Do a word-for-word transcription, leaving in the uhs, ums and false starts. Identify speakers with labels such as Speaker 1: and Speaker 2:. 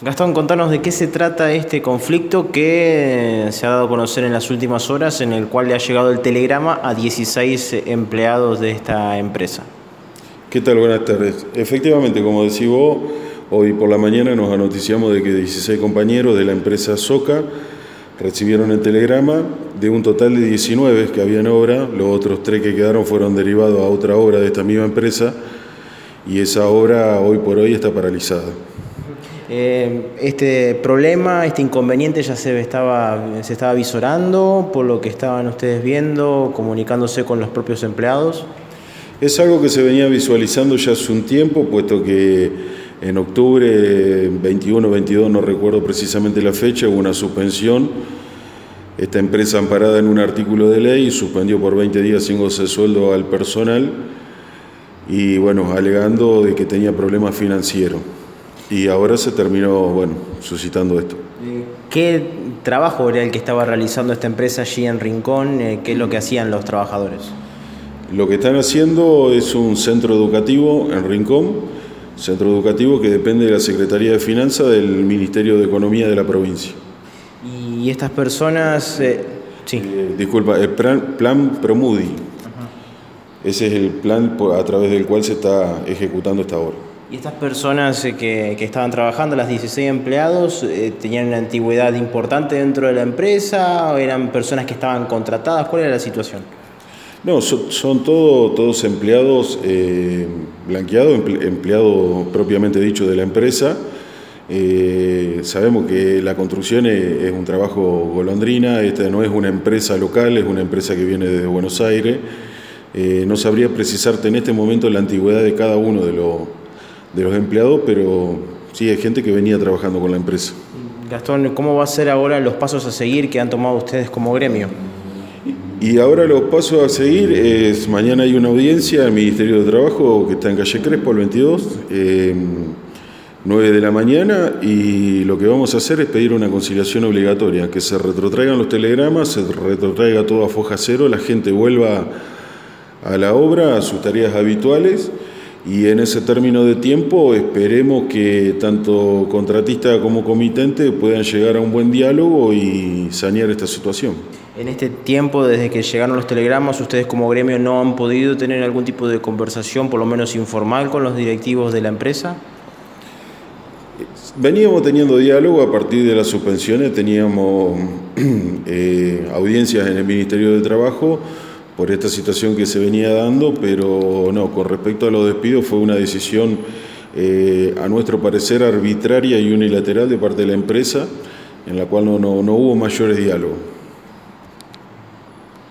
Speaker 1: Gastón, contanos de qué se trata este conflicto que se ha dado a conocer en las últimas horas, en el cual le ha llegado el telegrama a dieciséis empleados de esta empresa.
Speaker 2: ¿Qué tal? Buenas tardes. Efectivamente, como decís vos, hoy por la mañana nos anoticiamos de que dieciséis compañeros de la empresa Soca recibieron el telegrama de un total de diecinueve que había en obra. Los otros tres que quedaron fueron derivados a otra obra de esta misma empresa y esa obra hoy por hoy está paralizada.
Speaker 1: Este problema, este inconveniente ya se estaba, se estaba visorando, por lo que estaban ustedes viendo, comunicándose con los propios empleados.
Speaker 2: Es algo que se venía visualizando ya hace un tiempo, puesto que en octubre veintiuno veintidós, no recuerdo precisamente la fecha, hubo una suspensión. Esta empresa, amparada en un artículo de ley, suspendió por veinte días sin goce de sueldo al personal y, bueno, alegando de que tenía problemas financieros. Y ahora se terminó, bueno, suscitando esto.
Speaker 1: ¿Qué trabajo era el que estaba realizando esta empresa allí en Rincón? ¿Qué es lo que hacían los trabajadores?
Speaker 2: Lo que están haciendo es un centro educativo en Rincón, centro educativo que depende de la Secretaría de Finanzas del Ministerio de Economía de la provincia.
Speaker 1: Y estas personas... Eh, sí.
Speaker 2: Eh, disculpa, el plan, plan Promudi. Ajá. Ese es el plan a través del cual se está ejecutando esta obra.
Speaker 1: ¿Y estas personas que, que estaban trabajando, las dieciséis empleados, eh, tenían una antigüedad importante dentro de la empresa o eran personas que estaban contratadas? ¿Cuál era la situación?
Speaker 2: No, son, son todo, todos empleados eh, blanqueados, empleados propiamente dicho de la empresa. Eh, sabemos que la construcción es, es un trabajo golondrina, esta no es una empresa local, es una empresa que viene desde Buenos Aires. Eh, no sabría precisarte en este momento la antigüedad de cada uno de los... de los empleados, pero sí hay gente que venía trabajando con la empresa.
Speaker 1: Gastón, ¿cómo va a ser ahora los pasos a seguir que han tomado ustedes como gremio?
Speaker 2: Y ahora los pasos a seguir es, mañana hay una audiencia en el Ministerio de Trabajo que está en calle Crespo, el veintidós, eh, nueve de la mañana, y lo que vamos a hacer es pedir una conciliación obligatoria, que se retrotraigan los telegramas, se retrotraiga todo a foja cero, la gente vuelva a la obra, a sus tareas habituales. Y en ese término de tiempo esperemos que tanto contratista como comitente puedan llegar a un buen diálogo y sanear esta situación.
Speaker 1: En este tiempo, desde que llegaron los telegramas, ¿ustedes como gremio no han podido tener algún tipo de conversación, por lo menos informal, con los directivos de la empresa?
Speaker 2: Veníamos teniendo diálogo a partir de las suspensiones, teníamos eh, audiencias en el Ministerio de Trabajo por esta situación que se venía dando, pero no, con respecto a los despidos fue una decisión, eh, a nuestro parecer, arbitraria y unilateral de parte de la empresa, en la cual no, no, no hubo mayores diálogos.